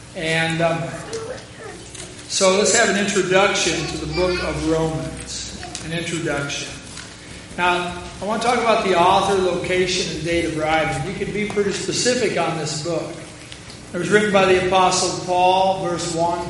And so let's have an introduction to the book of Romans. An introduction. Now, I want to talk about the author, location, and date of writing. You can be pretty specific on this book. It was written by the Apostle Paul, verse 1,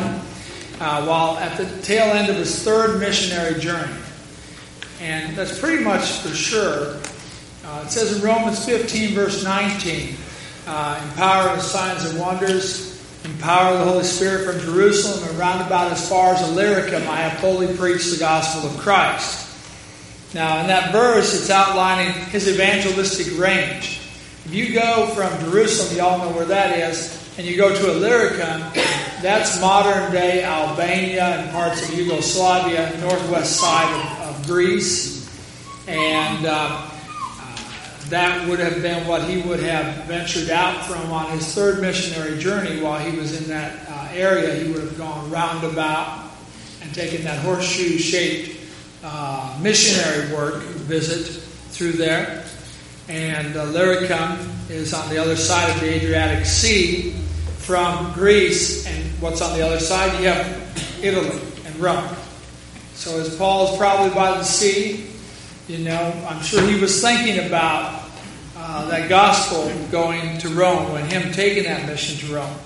while at the tail end of his third missionary journey. And that's pretty much for sure. It says in Romans 15, verse 19, in power of signs and wonders, in power of the Holy Spirit from Jerusalem and round about as far as Illyricum, I have boldly preached the gospel of Christ. Now, in that verse, it's outlining his evangelistic range. If you go from Jerusalem, you all know where that is, and you go to Illyricum, that's modern-day Albania and parts of Yugoslavia, northwest side of Greece. And that would have been what he would have ventured out from on his third missionary journey. While he was in that area, he would have gone roundabout and taken that horseshoe-shaped missionary work visit through there. And Illyricum is on the other side of the Adriatic Sea from Greece. And what's on the other side? You have Italy and Rome. So as Paul's probably by the sea, I'm sure he was thinking about that gospel going to Rome, when him taking that mission to Rome.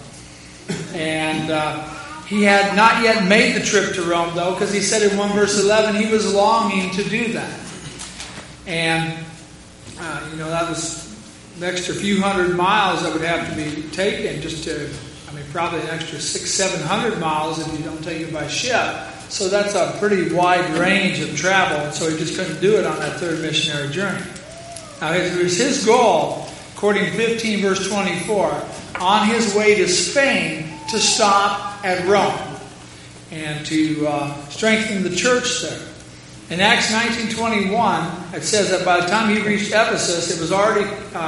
And he had not yet made the trip to Rome, though, because he said in 1 verse 11 he was longing to do that. And, that was an extra few hundred miles that would have to be taken probably an extra 600-700 miles if you don't take it by ship. So that's a pretty wide range of travel, and so he just couldn't do it on that third missionary journey. Now, it was his goal, according to 15 verse 24, on his way to Spain to stop at Rome and to strengthen the church there. In Acts 19:21, it says that by the time he reached Ephesus, it was already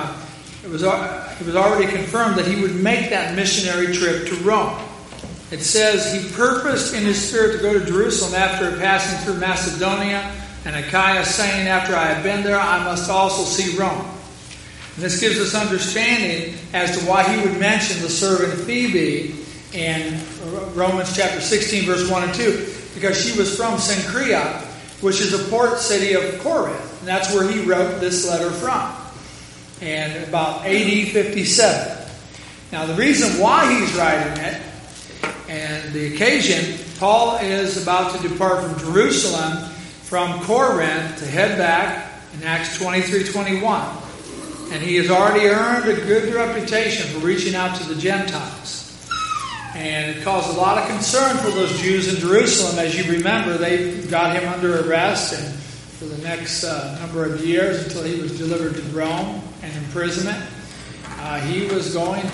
confirmed that he would make that missionary trip to Rome. It says he purposed in his spirit to go to Jerusalem after passing through Macedonia and Achaia, saying, after I have been there, I must also see Rome. And this gives us understanding as to why he would mention the servant Phoebe in Romans chapter 16, verse 1 and 2, because she was from Cenchrea, which is a port city of Corinth. And that's where he wrote this letter from. And about AD 57. Now, the reason why he's writing it, and the occasion, Paul is about to depart from Jerusalem, from Corinth, to head back in Acts 23:21. And he has already earned a good reputation for reaching out to the Gentiles. And it caused a lot of concern for those Jews in Jerusalem. As you remember, they got him under arrest and for the next number of years until he was delivered to Rome and imprisonment. He was going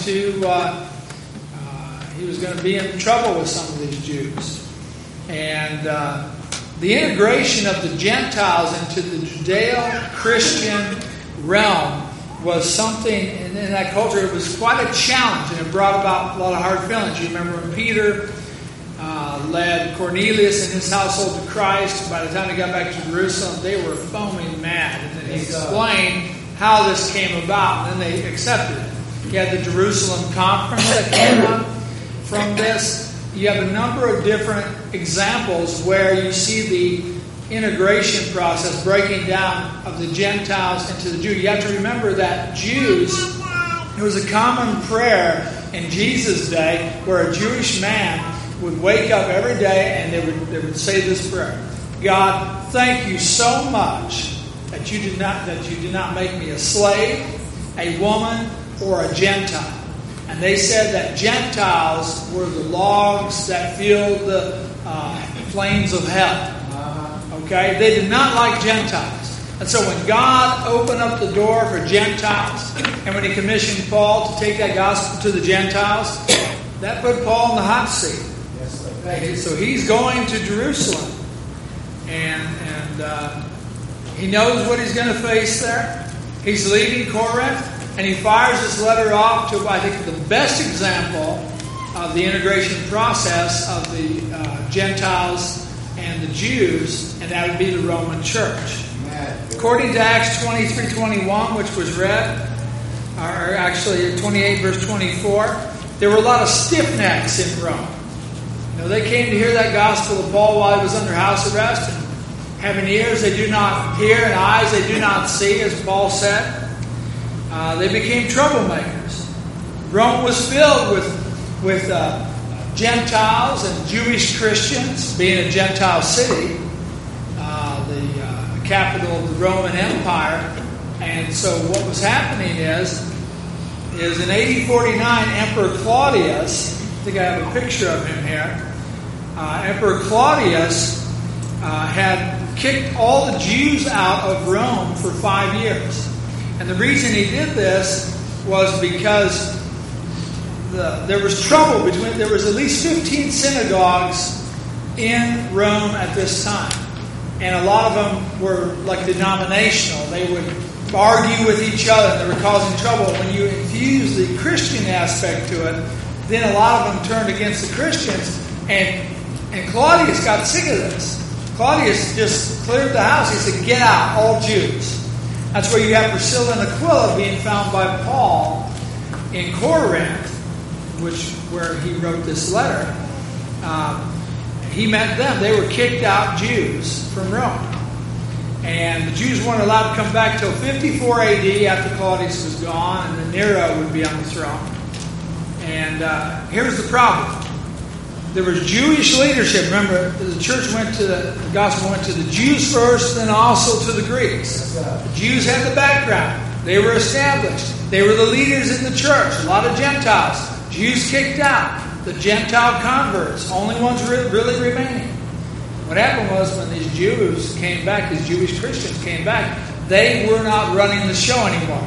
to be in trouble with some of these Jews. And the integration of the Gentiles into the Judeo-Christian realm was something, in that culture, it was quite a challenge, and it brought about a lot of hard feelings. You remember when Peter led Cornelius and his household to Christ, by the time he got back to Jerusalem, they were foaming mad. And then he explained how this came about, and then they accepted it. You had the Jerusalem conference that came up from this. You have a number of different examples where you see the integration process breaking down of the Gentiles into the Jew. You have to remember that Jews, it was a common prayer in Jesus' day where a Jewish man would wake up every day and they would say this prayer: God, thank you so much that you did not make me a slave, a woman, or a Gentile. And they said that Gentiles were the logs that filled the flames of hell. Okay? They did not like Gentiles. And so when God opened up the door for Gentiles, and when he commissioned Paul to take that gospel to the Gentiles, that put Paul in the hot seat. Okay? So he's going to Jerusalem. And he knows what he's going to face there. He's leaving Corinth. And he fires this letter off to, I think, the best example of the integration process of the Gentiles and the Jews, and that would be the Roman Church. According to Acts 23:21, which was read, or actually 28 verse 24, there were a lot of stiff necks in Rome. They came to hear that gospel of Paul while he was under house arrest, and having ears they do not hear and eyes they do not see, as Paul said. They became troublemakers. Rome was filled with Gentiles and Jewish Christians, being a Gentile city, the capital of the Roman Empire. And so what was happening is in AD 49, Emperor Claudius, I think I have a picture of him here, Emperor Claudius had kicked all the Jews out of Rome for 5 years. And the reason he did this was because there was trouble there was at least 15 synagogues in Rome at this time. And a lot of them were like denominational. They would argue with each other and they were causing trouble. When you infuse the Christian aspect to it, then a lot of them turned against the Christians. And Claudius got sick of this. Claudius just cleared the house. He said, "Get out, all Jews." That's where you have Priscilla and Aquila being found by Paul in Corinth, where he wrote this letter. He met them. They were kicked out Jews from Rome. And the Jews weren't allowed to come back till 54 AD after Claudius was gone, and then Nero would be on the throne. And here's the problem. There was Jewish leadership. Remember, the gospel went to the Jews first, then also to the Greeks. The Jews had the background. They were established. They were the leaders in the church. A lot of Gentiles. Jews kicked out. The Gentile converts, only ones really remaining. What happened was when these Jews came back, these Jewish Christians came back, they were not running the show anymore.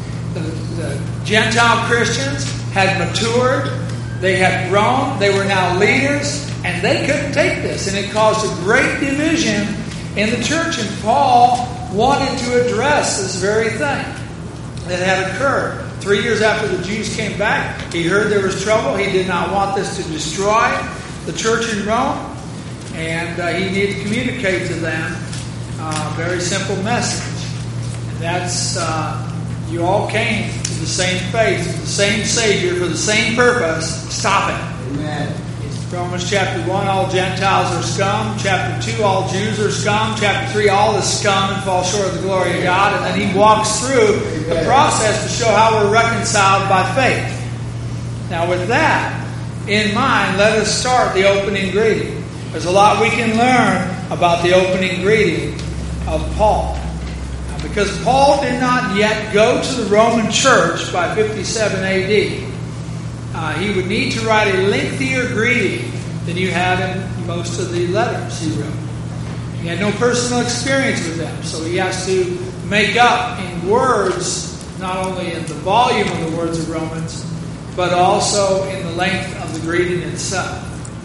The Gentile Christians had matured. They had grown. They were now leaders, and they couldn't take this. And it caused a great division in the church. And Paul wanted to address this very thing that had occurred. 3 years after the Jews came back, he heard there was trouble. He did not want this to destroy the church in Rome. And he needed to communicate to them a very simple message. And that's, you all came to the same faith, to the same Savior, for the same purpose. Stop it. Amen. Romans chapter 1, all Gentiles are scum. Chapter 2, all Jews are scum. Chapter 3, all is scum and fall short of the glory of God. And then he walks through the process to show how we're reconciled by faith. Now with that in mind, let us start the opening greeting. There's a lot we can learn about the opening greeting of Paul. Now, because Paul did not yet go to the Roman church by 57 AD, he would need to write a lengthier greeting than you had in most of the letters he wrote. He had no personal experience with them, so he has to make up in words, not only in the volume of the words of Romans, but also in the length of the greeting itself.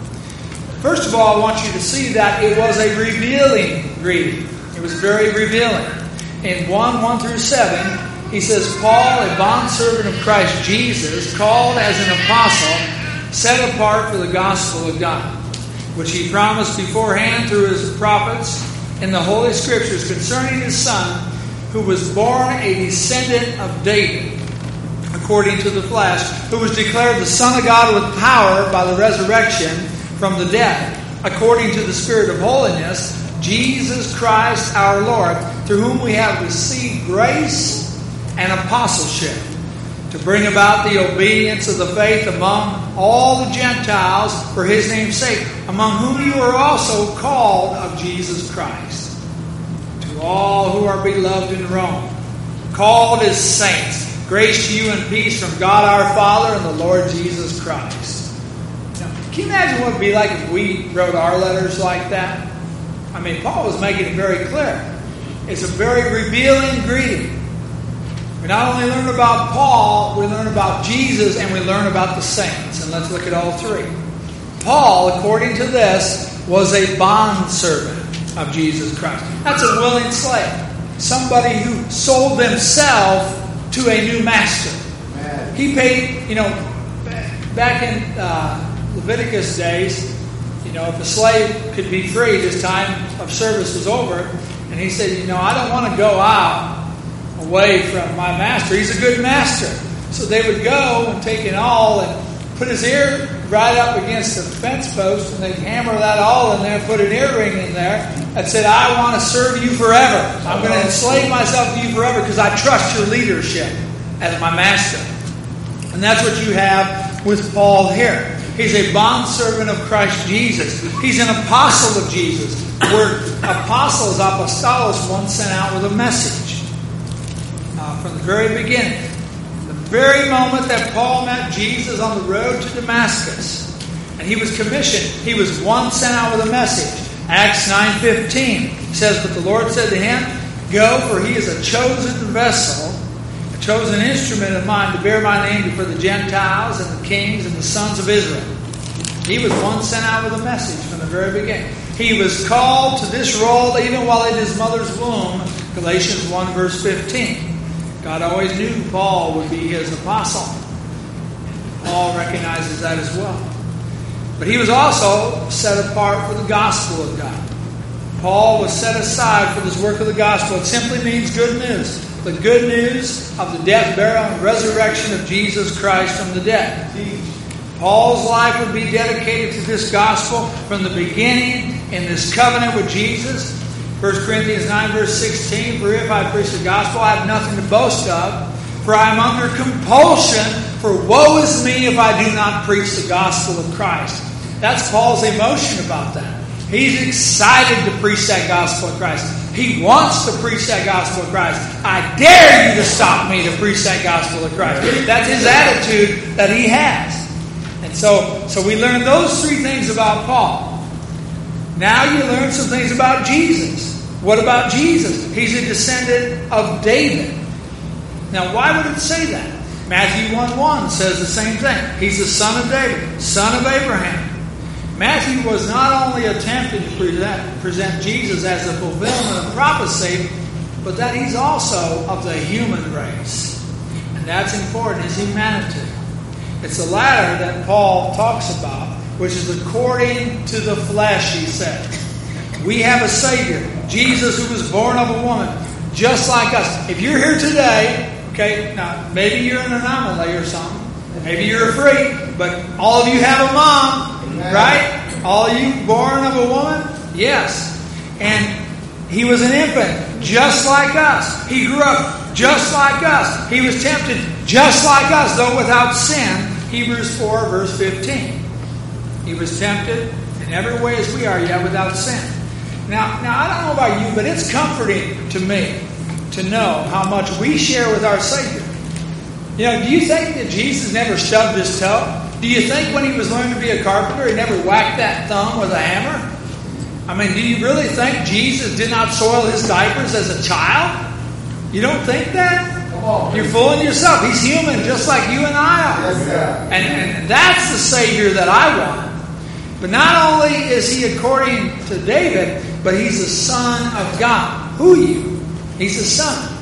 First of all, I want you to see that it was a revealing greeting. It was very revealing. In 1 through 7, he says, Paul, a bondservant of Christ Jesus, called as an apostle, set apart for the gospel of God, which he promised beforehand through his prophets in the Holy Scriptures concerning his Son, who was born a descendant of David, according to the flesh, who was declared the Son of God with power by the resurrection from the dead, according to the Spirit of holiness, Jesus Christ our Lord, through whom we have received grace and apostleship, to bring about the obedience of the faith among all the Gentiles for his name's sake, among whom you are also called of Jesus Christ. To all who are beloved in Rome, called as saints, grace to you and peace from God our Father and the Lord Jesus Christ. Now, can you imagine what it would be like if we wrote our letters like that? I mean, Paul was making it very clear. It's a very revealing greeting. We not only learn about Paul, we learn about Jesus, and we learn about the saints. And let's look at all three. Paul, according to this, was a bondservant of Jesus Christ. That's a willing slave. Somebody who sold themselves to a new master. Amen. He paid, back in Leviticus days, if a slave could be freed, his time of service was over. And he said, I don't want to go out away from my master. He's a good master. So they would go and take an awl and put his ear right up against the fence post, and they'd hammer that all in there, put an earring in there, and said, I want to serve you forever. I'm going to enslave myself to you forever because I trust your leadership as my master. And that's what you have with Paul here. He's a bondservant of Christ Jesus. He's an apostle of Jesus. The word apostle is apostolos, one sent out with a message. From the very beginning. The very moment that Paul met Jesus on the road to Damascus, and he was commissioned, he was one sent out with a message. Acts 9:15 says, But the Lord said to him, Go, for he is a chosen vessel, a chosen instrument of mine to bear my name before the Gentiles and the kings and the sons of Israel. He was one sent out with a message from the very beginning. He was called to this role even while in his mother's womb. Galatians 1 verse 15. God always knew Paul would be his apostle. Paul recognizes that as well. But he was also set apart for the gospel of God. Paul was set aside for this work of the gospel. It simply means good news. The good news of the death, burial, and resurrection of Jesus Christ from the dead. Paul's life would be dedicated to this gospel from the beginning in this covenant with Jesus. 1 Corinthians 9 verse 16, For if I preach the gospel, I have nothing to boast of, for I am under compulsion, for woe is me if I do not preach the gospel of Christ. That's Paul's emotion about that. He's excited to preach that gospel of Christ. He wants to preach that gospel of Christ. I dare you to stop me to preach that gospel of Christ. That's his attitude that he has. And so we learn those three things about Paul. Now you learn some things about Jesus. What about Jesus? He's a descendant of David. Now, why would it say that? Matthew 1:1 says the same thing. He's the son of David, son of Abraham. Matthew was not only attempting to present Jesus as the fulfillment of prophecy, but that he's also of the human race. And that's important, his humanity. It's the latter that Paul talks about, which is according to the flesh, he said. We have a Savior, Jesus, who was born of a woman, just like us. If you're here today, okay, now maybe you're an anomaly or something. Maybe you're a freak, but all of you have a mom, right? All of you born of a woman? Yes. And he was an infant, just like us. He grew up just like us. He was tempted just like us, though without sin. Hebrews 4, verse 15. He was tempted in every way as we are, yet without sin. Now I don't know about you, but it's comforting to me to know how much we share with our Savior. You know, do you think that Jesus never stubbed his toe? Do you think when he was learning to be a carpenter, he never whacked that thumb with a hammer? I mean, do you really think Jesus did not soil his diapers as a child? You don't think that? You're fooling yourself. He's human just like you and I are. Yes, and that's the Savior that I want. But not only is he according to David, but he's the Son of God. Who are you? He's the Son.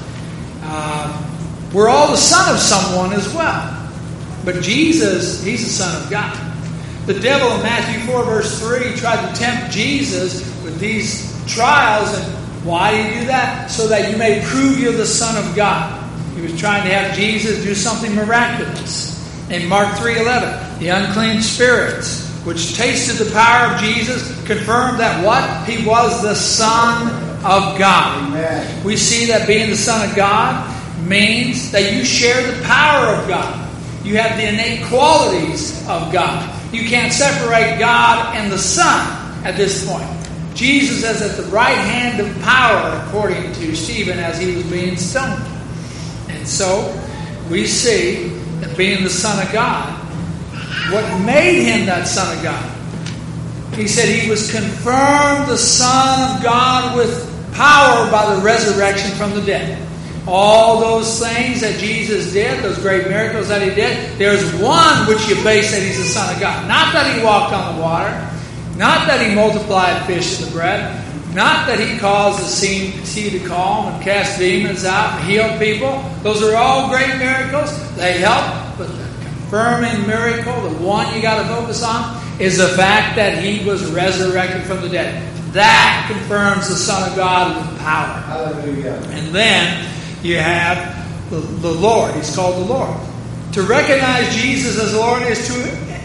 We're all the son of someone as well. But Jesus, he's the Son of God. The devil in Matthew 4 verse 3 tried to tempt Jesus with these trials. And why did he do that? So that you may prove you're the Son of God. He was trying to have Jesus do something miraculous. In Mark 3:11, the unclean spirits, which tasted the power of Jesus, confirmed that what? He was the Son of God. Amen. We see that being the Son of God means that you share the power of God. You have the innate qualities of God. You can't separate God and the Son at this point. Jesus is at the right hand of power, according to Stephen, as he was being stoned. And so we see that being the Son of God, what made him that Son of God? He said he was confirmed the Son of God with power by the resurrection from the dead. All those things that Jesus did, those great miracles that he did, there's one which you base that he's the Son of God. Not that he walked on the water, not that he multiplied fish and the bread, not that he caused the sea to calm and cast demons out and healed people. Those are all great miracles. They help, but the confirming miracle, the one you got to focus on, is the fact that he was resurrected from the dead. That confirms the Son of God with power. Hallelujah. And then you have the Lord. He's called the Lord. To recognize Jesus as Lord is to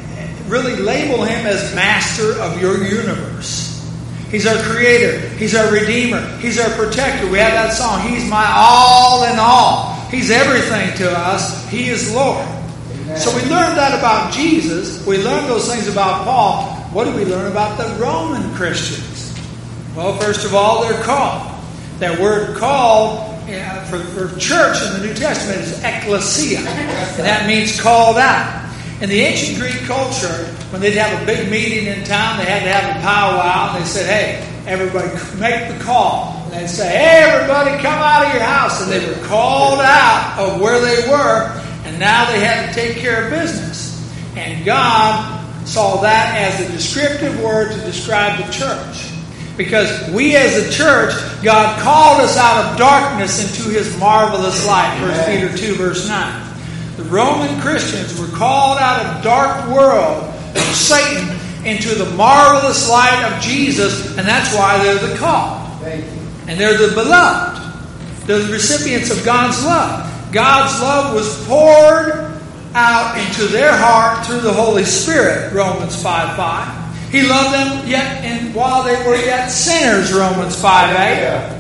really label him as master of your universe. He's our creator. He's our redeemer. He's our protector. We have that song, He's my all in all. He's everything to us. He is Lord. Amen. So we learned that about Jesus. We learned those things about Paul. What do we learn about the Roman Christians? Well, first of all, they're called. That word called for church in the New Testament is ecclesia. And that means called out. In the ancient Greek culture, when they'd have a big meeting in town, they had to have a powwow. And they said, hey, everybody make the call. And they'd say, hey, everybody come out of your house. And they were called out of where they were. And now they had to take care of business. And God saw that as a descriptive word to describe the church. Because we as a church, God called us out of darkness into His marvelous light. 1 Peter 2 verse 9. The Roman Christians were called out of dark world of Satan into the marvelous light of Jesus, and that's why they're the called. And they're the beloved. They're the recipients of God's love. God's love was poured out into their heart through the Holy Spirit, Romans 5:5. He loved them while they were yet sinners, Romans 5:8.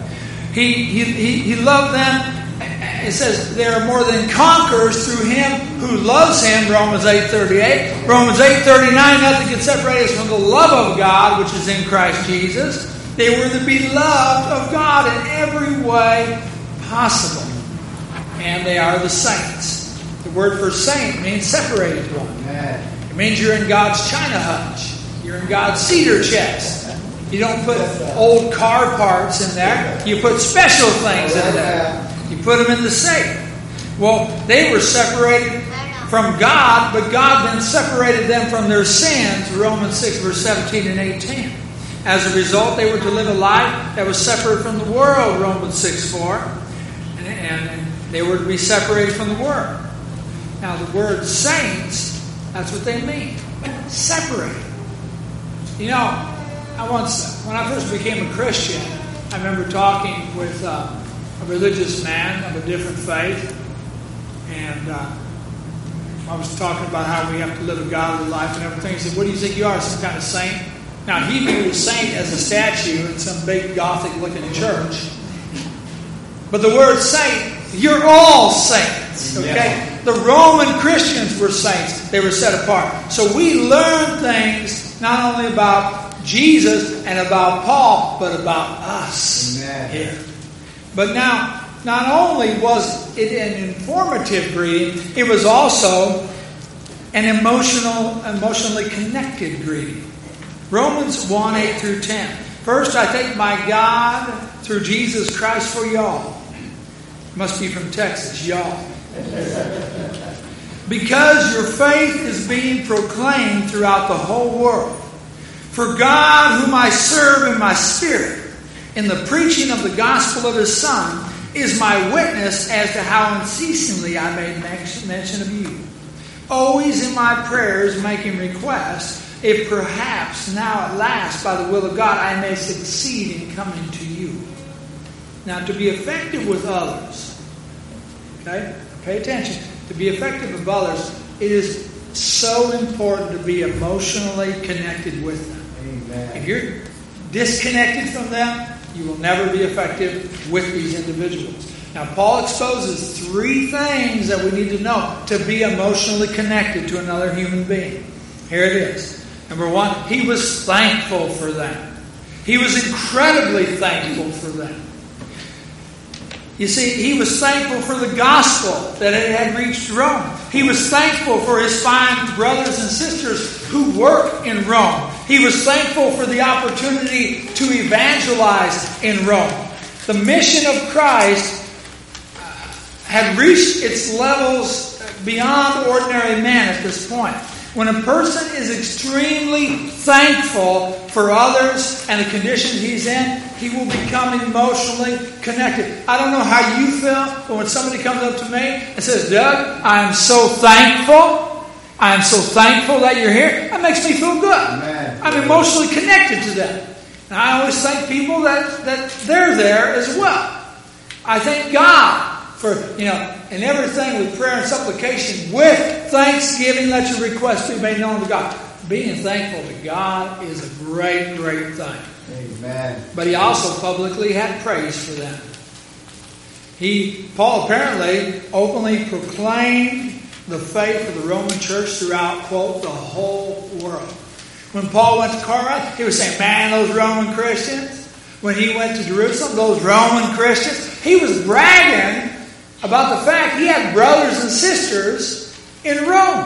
He loved them. It says they are more than conquerors through Him who loves Him, Romans 8:38. Romans 8:39, nothing can separate us from the love of God, which is in Christ Jesus. They were the beloved of God in every way possible. And they are the saints. The word for saint means separated one. It means you're in God's china hutch. You're in God's cedar chest. You don't put old car parts in there. You put special things in there. You put them in the safe. Well, they were separated from God, but God then separated them from their sins, Romans 6, verse 17 and 18. As a result, they were to live a life that was separate from the world, Romans 6:4. And they were to be separated from the world. Now, the word saints, that's what they mean. Separated. You know, when I first became a Christian, I remember talking with a religious man of a different faith, and I was talking about how we have to live a godly life and everything. He said, what do you think you are, some kind of saint? Now, he viewed a saint as a statue in some big Gothic-looking church. But the word saint, you're all saints, okay? Yeah. The Roman Christians were saints. They were set apart. So we learn things not only about Jesus and about Paul, but about us here. But now, not only was it an informative greeting, it was also an emotionally connected greeting. Romans 1, 8 through 10. First, I thank my God through Jesus Christ for y'all. Must be from Texas, y'all. Because your faith is being proclaimed throughout the whole world. For God, whom I serve in my spirit, in the preaching of the gospel of His Son, is my witness as to how unceasingly I made mention of you. Always in my prayers making requests, if perhaps now at last, by the will of God, I may succeed in coming to you. Now, to be effective with others, okay? Pay attention. To be effective with others, it is so important to be emotionally connected with them. Amen. If you're disconnected from them, you will never be effective with these individuals. Now, Paul exposes 3 things that we need to know to be emotionally connected to another human being. Here it is. Number 1, he was thankful for them. He was incredibly thankful for them. You see, he was thankful for the gospel that it had reached Rome. He was thankful for his fine brothers and sisters who work in Rome. He was thankful for the opportunity to evangelize in Rome. The mission of Christ had reached its levels beyond ordinary man at this point. When a person is extremely thankful for others and the condition he's in, he will become emotionally connected. I don't know how you feel, but when somebody comes up to me and says, Doug, I am so thankful. I am so thankful that you're here. That makes me feel good. Amen. I'm emotionally connected to them. And I always thank people that they're there as well. I thank God for, in everything with prayer and supplication, with thanksgiving, let your requests be made known to God. being thankful to God is a great, great thing. Amen. But he also publicly had praise for them. Paul apparently openly proclaimed the faith of the Roman church throughout, quote, the whole world. When Paul went to Corinth, he was saying, man, those Roman Christians. When he went to Jerusalem, those Roman Christians. He was bragging about the fact he had brothers and sisters in Rome.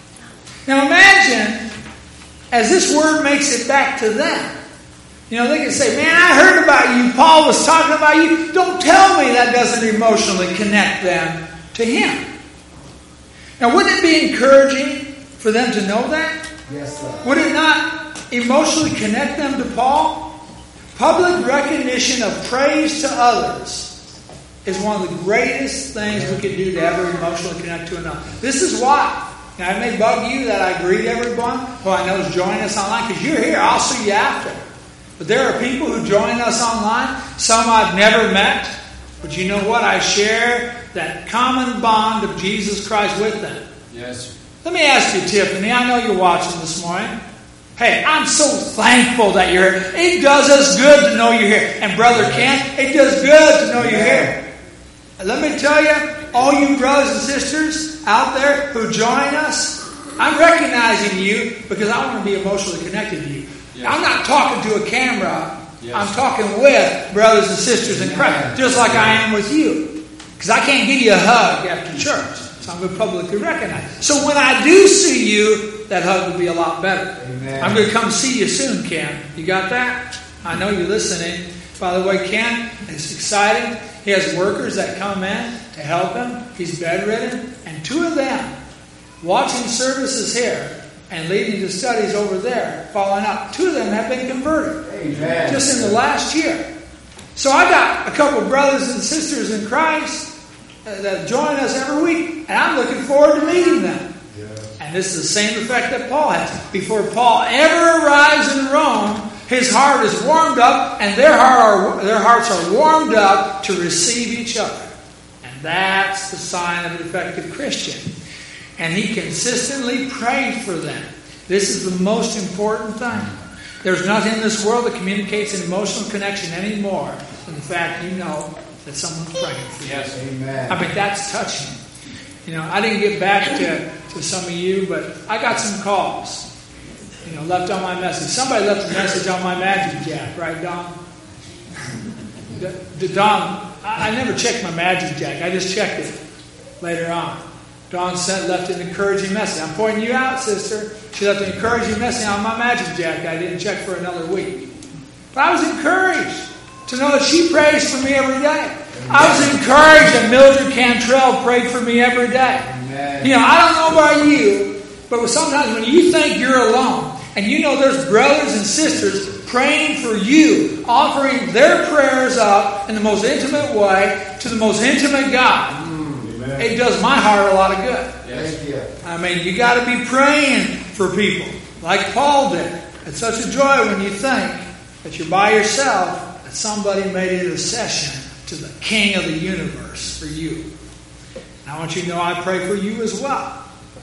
Now imagine, as this word makes it back to them, they can say, man, I heard about you. Paul was talking about you. Don't tell me that doesn't emotionally connect them to him. Now, wouldn't it be encouraging for them to know that? Yes, sir. Would it not emotionally connect them to Paul? Public recognition of praise to others is one of the greatest things we could do to ever emotionally connect to another. This is why. Now, it may bug you that I greet everyone who I know is joining us online, because you're here. I'll see you after. But there are people who join us online. Some I've never met. But you know what? I share that common bond of Jesus Christ with them. Yes. Let me ask you, Tiffany. I know you're watching this morning. Hey, I'm so thankful that you're here. It does us good to know you're here. And Brother Kent, it does good to know you're here. And let me tell you, all you brothers and sisters out there who join us, I'm recognizing you because I want to be emotionally connected to you. Yes. I'm not talking to a camera. Yes. I'm talking with brothers and sisters in Christ, just like I am with you. Because I can't give you a hug after church. So I'm going to publicly recognize. So when I do see you, that hug will be a lot better. Amen. I'm going to come see you soon, Ken. You got that? I know you're listening. By the way, Ken is exciting. He has workers that come in to help him. He's bedridden. And 2 of them watching services here and leading to studies over there, following up. 2 of them have been converted. Amen. Just in the last year. So I got a couple of brothers and sisters in Christ that join us every week, and I'm looking forward to meeting them. Yes. And this is the same effect that Paul has. Before Paul ever arrives in Rome, his heart is warmed up, and their hearts are warmed up to receive each other. And that's the sign of an effective Christian. And he consistently prayed for them. This is the most important thing. There's nothing in this world that communicates an emotional connection anymore than the fact you know that someone's praying for you. Yes, amen. I mean, that's touching. I didn't get back to some of you, but I got some calls. Left on my message. Somebody left a message on my Magic Jack, right, Don? Don, I never checked my Magic Jack. I just checked it later on. Dawn left an encouraging message. I'm pointing you out, sister. She left an encouraging message on my Magic Jack. I didn't check for another week. But I was encouraged to know that she prays for me every day. Amen. I was encouraged that Mildred Cantrell prayed for me every day. Amen. I don't know about you, but sometimes when you think you're alone, and there's brothers and sisters praying for you, offering their prayers up in the most intimate way to the most intimate God, it does my heart a lot of good. Yes. You got to be praying for people like Paul did. It's such a joy when you think that you're by yourself, that somebody made an intercession to the King of the universe for you. And I want you to know I pray for you as well.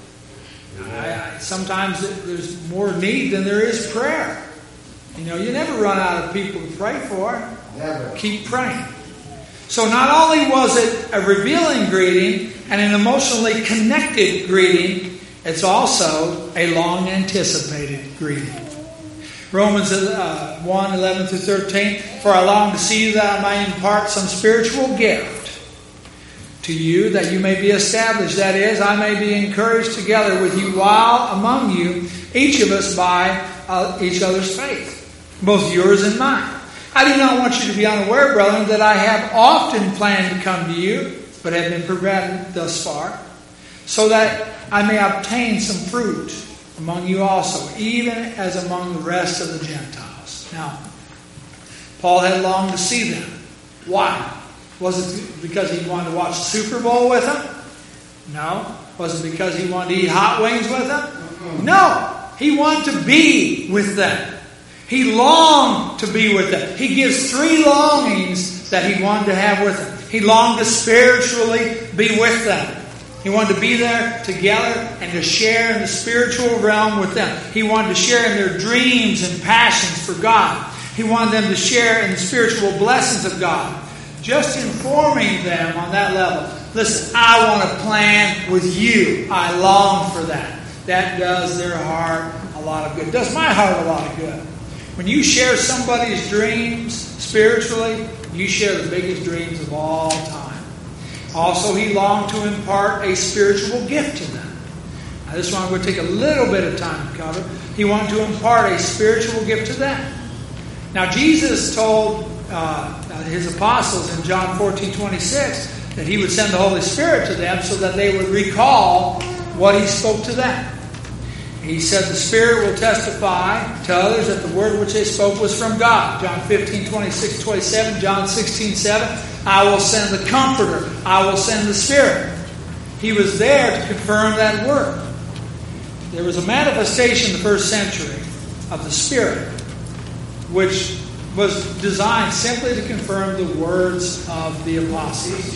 Sometimes there's more need than there is prayer. You never run out of people to pray for. Never. Keep praying. So not only was it a revealing greeting and an emotionally connected greeting, it's also a long-anticipated greeting. Romans 1, 11 through 13, for I long to see you that I may impart some spiritual gift to you, that you may be established. That is, I may be encouraged together with you while among you, each of us by each other's faith, both yours and mine. I do not want you to be unaware, brethren, that I have often planned to come to you, but have been prevented thus far, so that I may obtain some fruit among you also, even as among the rest of the Gentiles. Now, Paul had longed to see them. Why? Was it because he wanted to watch the Super Bowl with them? No. Was it because he wanted to eat hot wings with them? No. He wanted to be with them. He longed to be with them. He gives 3 longings that he wanted to have with them. He longed to spiritually be with them. He wanted to be there together and to share in the spiritual realm with them. He wanted to share in their dreams and passions for God. He wanted them to share in the spiritual blessings of God. Just informing them on that level. Listen, I want to plan with you. I long for that. That does their heart a lot of good. It does my heart a lot of good. When you share somebody's dreams spiritually, you share the biggest dreams of all time. Also, he longed to impart a spiritual gift to them. Now, this one I'm going to take a little bit of time to cover. He wanted to impart a spiritual gift to them. Now, Jesus told his apostles in John 14:26 that he would send the Holy Spirit to them so that they would recall what he spoke to them. He said the Spirit will testify to others that the word which they spoke was from God. John 15:26-27, John 16:7. I will send the Comforter. I will send the Spirit. He was there to confirm that word. There was a manifestation in the first century of the Spirit, which was designed simply to confirm the words of the apostles.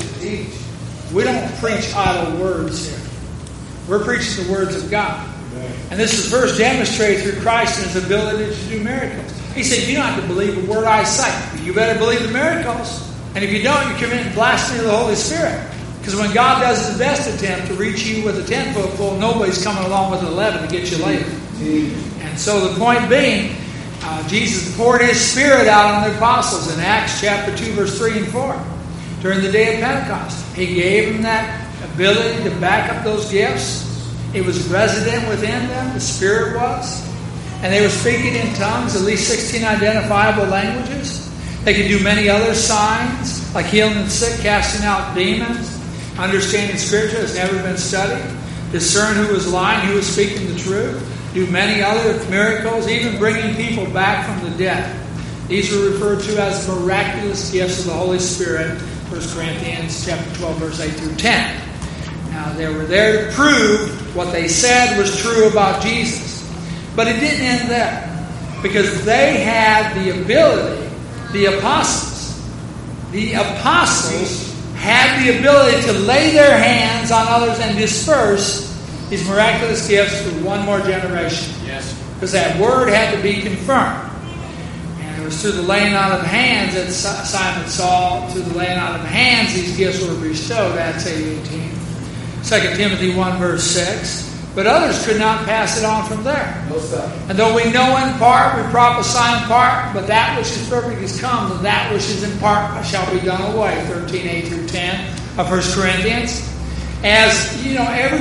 We don't preach idle words here. We're preaching the words of God. And this is first demonstrated through Christ and His ability to do miracles. He said, you don't have to believe a word I say, but you better believe the miracles. And if you don't, you're committing blasphemy of the Holy Spirit. Because when God does His best attempt to reach you with a 10-foot pole, nobody's coming along with an 11 to get you later. And so the point being, Jesus poured His Spirit out on the apostles in Acts chapter 2, verse 3 and 4. During the day of Pentecost, He gave them that ability to back up those gifts. It was resident within them, the Spirit was. And they were speaking in tongues, at least 16 identifiable languages. They could do many other signs, like healing the sick, casting out demons, understanding Scripture that's never been studied, discern who was lying, who was speaking the truth, do many other miracles, even bringing people back from the dead. These are referred to as miraculous gifts of the Holy Spirit, 1 Corinthians chapter 12, verse 8 through 10. Now, they were there to prove what they said was true about Jesus. But it didn't end there. Because they had the ability, the apostles had the ability to lay their hands on others and disperse these miraculous gifts for one more generation. Yes. Because that word had to be confirmed. And it was through the laying on of hands that Simon saw, through the laying on of hands, these gifts were bestowed, Acts 8:18. 2 Timothy 1, verse 6. But others could not pass it on from there. No, sir. And though we know in part, we prophesy in part, but that which is perfect is come, and that which is in part shall be done away. 13:8 through 10 of 1 Corinthians. As you know, every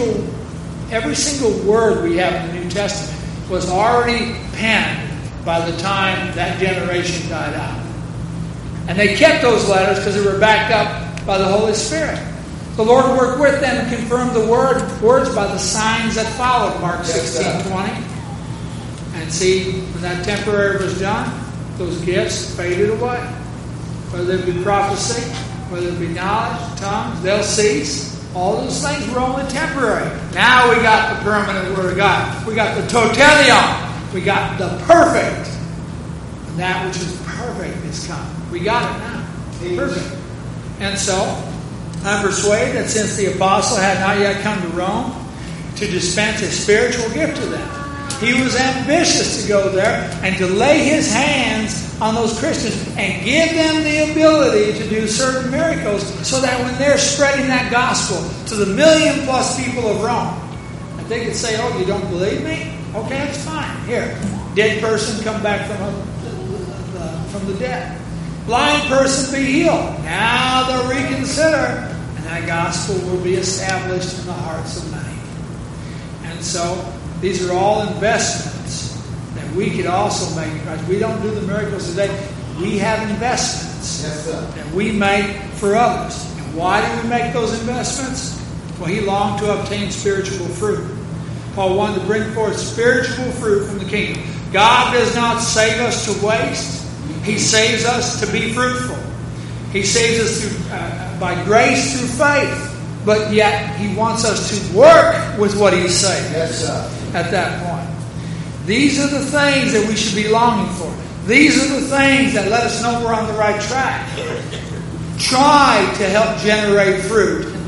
single word we have in the New Testament was already penned by the time that generation died out. And they kept those letters because they were backed up by the Holy Spirit. The Lord worked with them and confirmed the words by the signs that followed, Mark 16:20. And see, when that temporary was done, those gifts faded away. Whether it be prophecy, whether it be knowledge, tongues, they'll cease. All those things were only temporary. Now we got the permanent Word of God. We got the totalion. We got the perfect. And that which is perfect is come. We got it now. Perfect. And so, I'm persuaded that since the apostle had not yet come to Rome to dispense a spiritual gift to them, he was ambitious to go there and to lay his hands on those Christians and give them the ability to do certain miracles so that when they're spreading that gospel to the 1 million+ people of Rome, that they could say, oh, you don't believe me? Okay, that's fine. Here, dead person come back from the dead. Blind person be healed. Now they'll reconsider. And that gospel will be established in the hearts of many. And so, these are all investments that we could also make in Christ. We don't do the miracles today. We have investments that we make for others. And why do we make those investments? Well, he longed to obtain spiritual fruit. Paul wanted to bring forth spiritual fruit from the kingdom. God does not save us to waste. He saves us to be fruitful. He saves us by grace through faith. But yet, He wants us to work with what He's saved at that point. These are the things that we should be longing for. These are the things that let us know we're on the right track. Try to help generate fruit in the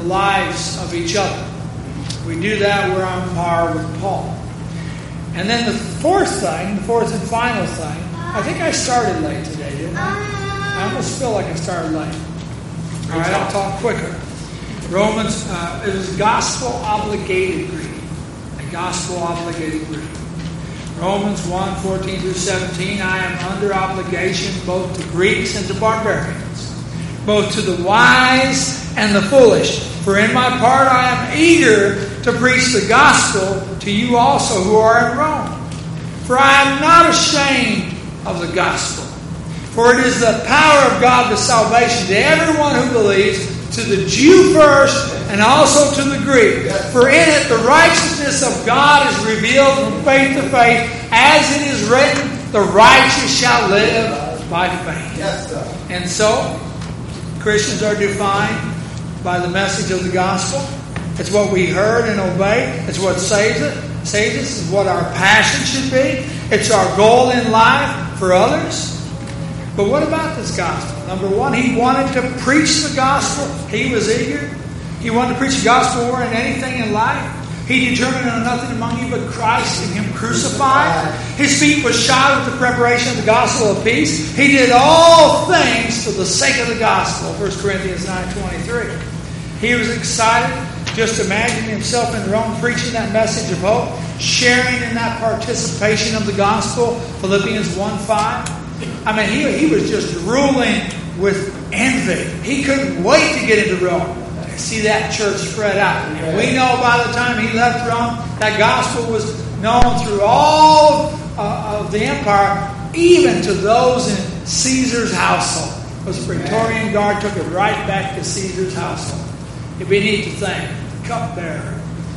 lives of each other. If we do that, we're on par with Paul. And then the fourth and final thing, I think I started late today, didn't I? I almost feel like I started late. All right, I'll talk quicker. Romans, it was gospel-obligated greeting. A gospel-obligated greeting. Romans 1:14-17, I am under obligation both to Greeks and to barbarians, both to the wise and the foolish. For in my part I am eager to preach the gospel to you also who are in Rome. For I am not ashamed of the gospel. For it is the power of God to salvation to everyone who believes, to the Jew first and also to the Greek. For in it the righteousness of God is revealed from faith to faith, as it is written, the righteous shall live by faith. And so, Christians are defined by the message of the gospel. It's what we heard and obey. It's what saves us. It's what our passion should be. It's our goal in life for others. But what about this gospel? Number one, he wanted to preach the gospel. He was eager. He wanted to preach the gospel more than anything in life. He determined to know nothing among you but Christ and Him crucified. His feet were shod with the preparation of the gospel of peace. He did all things for the sake of the gospel. 1 Corinthians 9:23. He was excited. Just imagine himself in Rome preaching that message of hope, sharing in that participation of the gospel. Philippians 1:5. I mean, he was just ruling with envy. He couldn't wait to get into Rome. See that church spread out. And we know by the time he left Rome, that gospel was known through all of the empire, even to those in Caesar's household. Because the Praetorian Guard took it right back to Caesar's household. It'd be neat to think. The cupbearer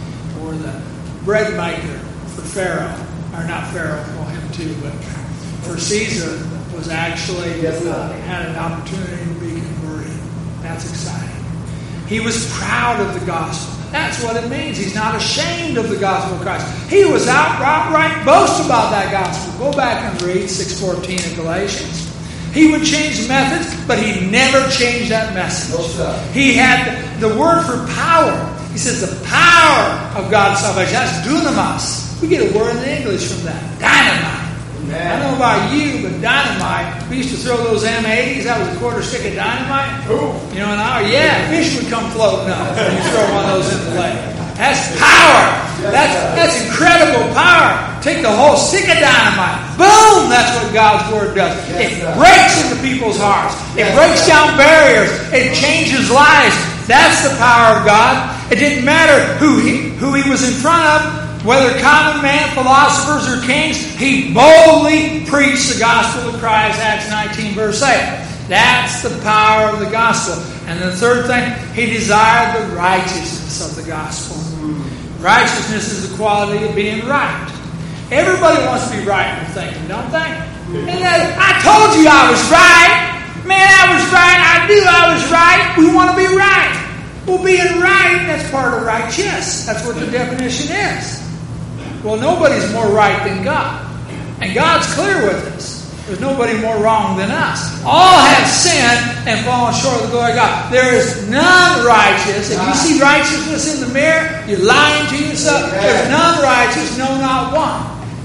or the bread maker for Pharaoh, or not Pharaoh, well him too, but for Caesar was actually had an opportunity to be converted. That's exciting. He was proud of the gospel. That's what it means. He's not ashamed of the gospel of Christ. He was outright boast about that gospel. Go back and read 6:14 of Galatians. He would change methods, but he never changed that message. He had the word for power. He says the power of God's salvation. That's dunamis. We get a word in English from that. Dynamite. I don't know about you, but dynamite, we used to throw those M80s. That was a quarter stick of dynamite. You know, fish would come floating up when you throw one of those in the lake. That's power. That's incredible power. Take the whole stick of dynamite. Boom! That's what God's Word does. It breaks into people's hearts. It breaks down barriers. It changes lives. That's the power of God. It didn't matter who he was in front of. Whether common man, philosophers, or kings, he boldly preached the gospel of Christ, Acts 19, verse 8. That's the power of the gospel. And the third thing, he desired the righteousness of the gospel. Righteousness is the quality of being right. Everybody wants to be right in thinking, don't they? And I told you I was right. Man, I was right. I knew I was right. We want to be right. Well, being right, that's part of righteous. That's what the definition is. Well, nobody's more right than God. And God's clear with us. There's nobody more wrong than us. All have sinned and fallen short of the glory of God. There is none righteous. If you see righteousness in the mirror, you're lying to yourself. There's none righteous, no, not one.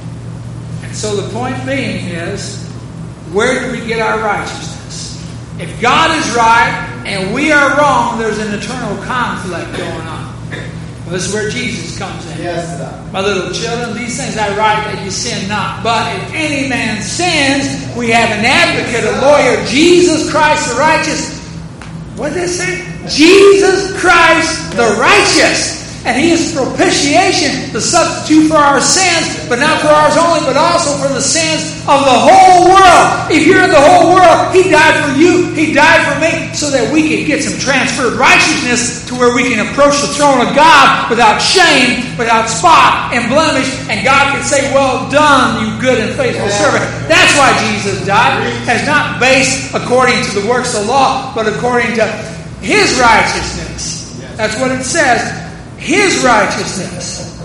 And so the point being is, where do we get our righteousness? If God is right and we are wrong, there's an eternal conflict going on. Well, this is where Jesus comes in. Yes, sir. My little children, these things I write that you sin not. But if any man sins, we have an advocate, a lawyer, Jesus Christ the righteous. What did it say? Jesus Christ the righteous. And He is propitiation, the substitute for our sins, but not for ours only, but also for the sins of the whole world. If you're in the whole world, He died for you, He died for me, so that we can get some transferred righteousness to where we can approach the throne of God without shame, without spot and blemish, and God can say, well done, you good and faithful servant. That's why Jesus died. It's not based according to the works of the law, but according to His righteousness. That's what it says. His righteousness.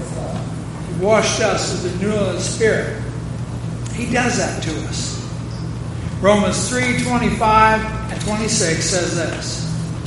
He washed us with the renewal of the Spirit. He does that to us. Romans 3:25 and 26 says this.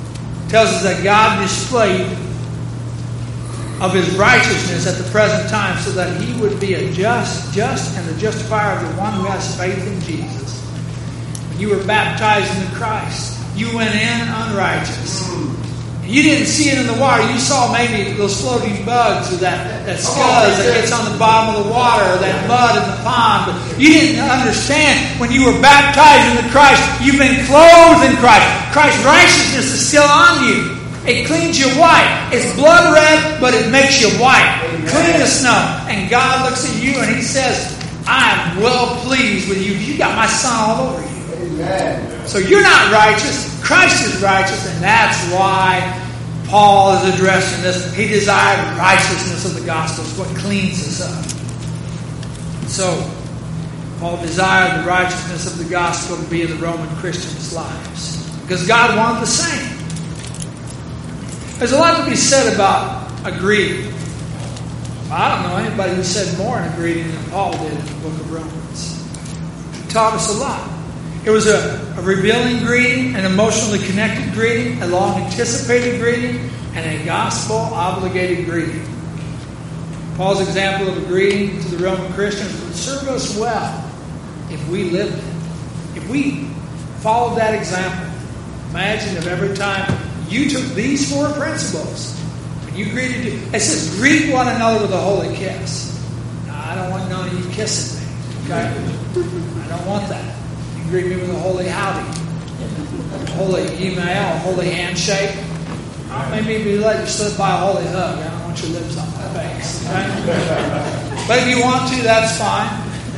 tells us that God displayed of His righteousness at the present time so that He would be a just and the justifier of the one who has faith in Jesus. When you were baptized into Christ, you went in unrighteous. You didn't see it in the water. You saw maybe those floating bugs or that scuzz that gets on the bottom of the water or that mud in the pond. But you didn't understand when you were baptized into Christ, you've been clothed in Christ. Christ's righteousness is still on you. It cleans you white. It's blood red, but it makes you white. Amen. Clean as snow. And God looks at you and He says, I'm well pleased with you. You got my Son all over you. Amen. So you're not righteous. Christ is righteous, and that's why Paul is addressing this. He desired righteousness of the gospel. It's what cleans us up. So, Paul desired the righteousness of the gospel to be in the Roman Christians' lives. Because God wanted the same. There's a lot to be said about a greeting. I don't know anybody who said more in a greeting than Paul did in the book of Romans. He taught us a lot. It was a revealing greeting, an emotionally connected greeting, a long-anticipated greeting, and a gospel-obligated greeting. Paul's example of a greeting to the Roman Christians would serve us well if we lived it. If we followed that example. Imagine if every time you took these 4 principles and you greeted you. It says, greet one another with a holy kiss. Now, I don't want none of you kissing me. Okay? I don't want that. Greet me with a holy howdy, a holy email, a holy handshake. Maybe let you slip by a holy hug. I don't want your lips on my face. Okay? But if you want to, that's fine.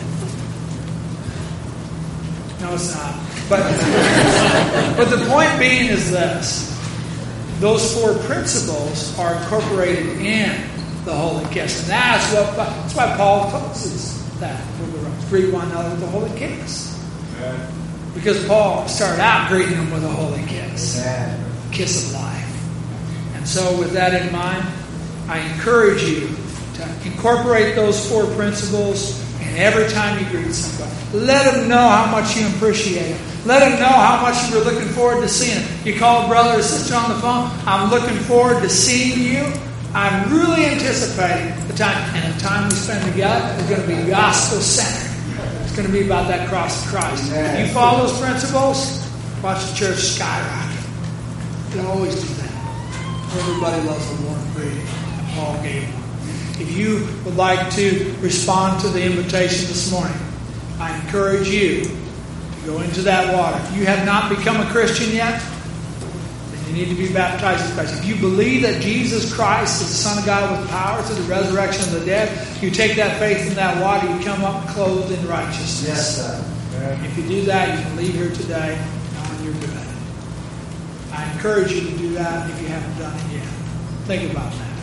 No, it's not. But the point being is this. Those 4 principles are incorporated in the holy kiss. And that's why Paul tells us that. Greet one another with a holy kiss. Because Paul started out greeting them with a holy kiss. Kiss of life. And so with that in mind, I encourage you to incorporate those 4 principles, and every time you greet somebody, let them know how much you appreciate them. Let them know how much you're looking forward to seeing them. You call a brother or sister on the phone, I'm looking forward to seeing you. I'm really anticipating the time. And the time we spend together is going to be gospel-centered. It's going to be about that cross of Christ. If you follow those principles, watch the church skyrocket. You always do that. Everybody loves a warm greeting. And Paul gave one. If you would like to respond to the invitation this morning, I encourage you to go into that water. If you have not become a Christian yet, then you need to be baptized in Christ. If you believe that Jesus Christ is the Son of God with power through the resurrection of the dead, you take that faith in that water, you come up clothed in righteousness. Yes, sir. If you do that, you can leave here today knowing you're good. I encourage you to do that if you haven't done it yet. Think about that.